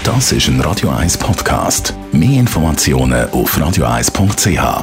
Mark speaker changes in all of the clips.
Speaker 1: Das ist ein Radio 1 Podcast. Mehr Informationen auf radio1.ch.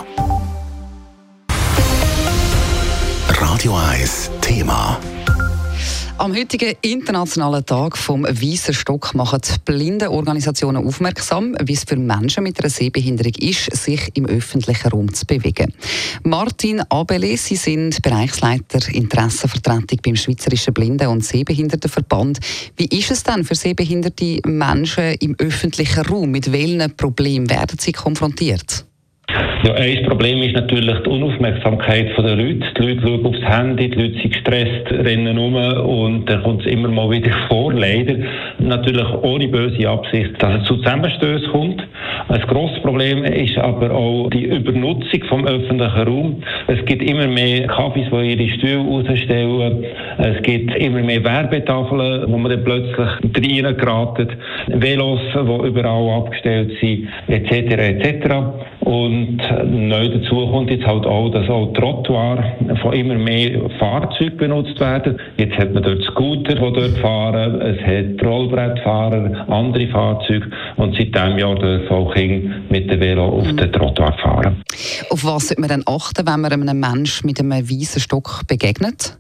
Speaker 1: Radio 1 Thema.
Speaker 2: Am heutigen internationalen Tag vom Weißen Stock machen die Blindenorganisationen aufmerksam, wie es für Menschen mit einer Sehbehinderung ist, sich im öffentlichen Raum zu bewegen. Martin Abele, Sie sind Bereichsleiter Interessenvertretung beim Schweizerischen Blinden- und Sehbehindertenverband. Wie ist es denn für sehbehinderte Menschen im öffentlichen Raum? Mit welchen Problemen werden sie konfrontiert?
Speaker 3: Ja, ein Problem ist natürlich die Unaufmerksamkeit der Leute. Die Leute schauen aufs Handy, die Leute sind gestresst, rennen rum und dann kommt es immer mal wieder vor, leider. Natürlich ohne böse Absicht, dass es zu Zusammenstößen kommt. Ein grosses Problem ist aber auch die Übernutzung vom öffentlichen Raum. Es gibt immer mehr Cafés, die ihre Stühle rausstellen. Es gibt immer mehr Werbetafeln, wo man dann plötzlich reingeraten. Velos, die überall abgestellt sind, etc. etc. Und neu dazu kommt jetzt halt auch, dass auch Trottoir von immer mehr Fahrzeugen benutzt werden. Jetzt hat man dort Scooter, die dort fahren, es hat Rollbrettfahrer, andere Fahrzeuge und seit diesem Jahr dürfen auch Kinder mit dem Velo auf den Trottoir fahren.
Speaker 2: Auf was sollte man denn achten, wenn man einem Menschen mit einem weißen Stock begegnet?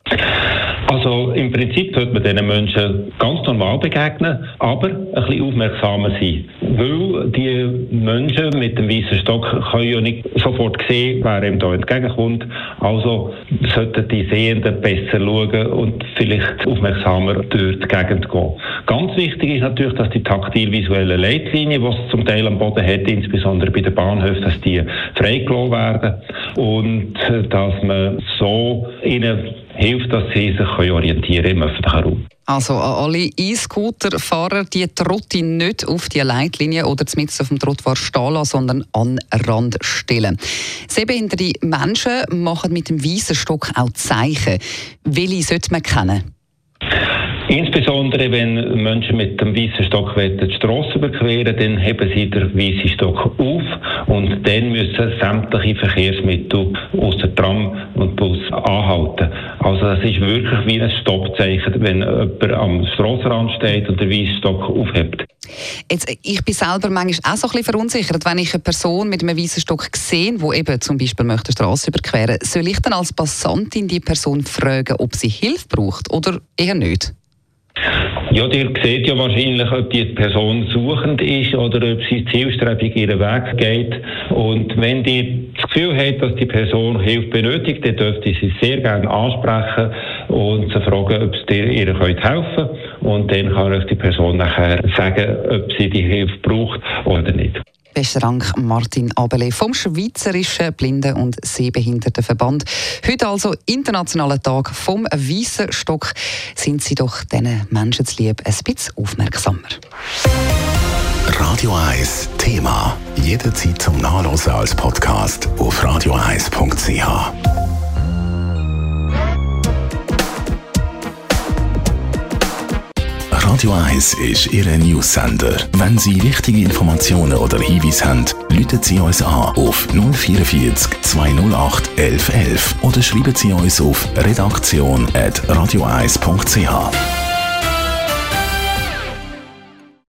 Speaker 3: Also im Prinzip sollte man diesen Menschen ganz normal begegnen, aber ein bisschen aufmerksamer sein. Weil die Menschen mit dem weißen Stock können ja nicht sofort sehen, wer ihm da entgegenkommt. Also sollten die Sehenden besser schauen und vielleicht aufmerksamer durch die Gegend gehen. Ganz wichtig ist natürlich, dass die taktil-visuellen Leitlinien, die es zum Teil am Boden hat, insbesondere bei den Bahnhöfen, dass die freigelassen werden und dass man so ihnen hilft, dass sie sich orientieren im öffentlichen Raum.
Speaker 2: Also an alle E-Scooter-Fahrer, die Trotti nicht auf die Leitlinie oder zumindest auf dem Trottoir stehen lassen, sondern an den Rand stellen. Sehbehinderte Menschen machen mit dem weißen Stock auch Zeichen. Welche sollte man kennen?
Speaker 3: Insbesondere wenn Menschen mit dem weißen Stock die Strasse überqueren, dann heben sie den weißen Stock auf und dann müssen sämtliche Verkehrsmittel außer Tram und Bus anhalten. Also das ist wirklich wie ein Stoppzeichen, wenn jemand am Strassenrand steht und den weißen Stock aufhebt.
Speaker 2: Jetzt, ich bin selber manchmal auch so ein bisschen verunsichert, wenn ich eine Person mit einem weißen Stock sehe, die eben zum Beispiel möchte die Strasse überqueren, soll ich dann als Passantin die Person fragen, ob sie Hilfe braucht oder eher nicht?
Speaker 3: Ja, ihr seht ja wahrscheinlich, ob die Person suchend ist oder ob sie zielstrebig ihren Weg geht. Und wenn die das Gefühl hat, dass die Person Hilfe benötigt, dann dürfte sie sehr gerne ansprechen und sie fragen, ob sie ihr helfen können. Und dann kann euch die Person nachher sagen, ob sie die Hilfe braucht oder nicht.
Speaker 2: Besten Dank, Martin Abele vom Schweizerischen Blinden- und Sehbehindertenverband. Heute also internationaler Tag vom Weißen Stock. Sind Sie doch diesen Menschen zuliebe ein bisschen aufmerksamer.
Speaker 1: Radio 1 Thema. Jederzeit zum Nachlesen als Podcast auf radio1.ch. Radio 1 ist Ihr News-Sender. Wenn Sie wichtige Informationen oder Hinweise haben, rufen Sie uns an auf 044 208 1111 oder schreiben Sie uns auf redaktion@radio1.ch.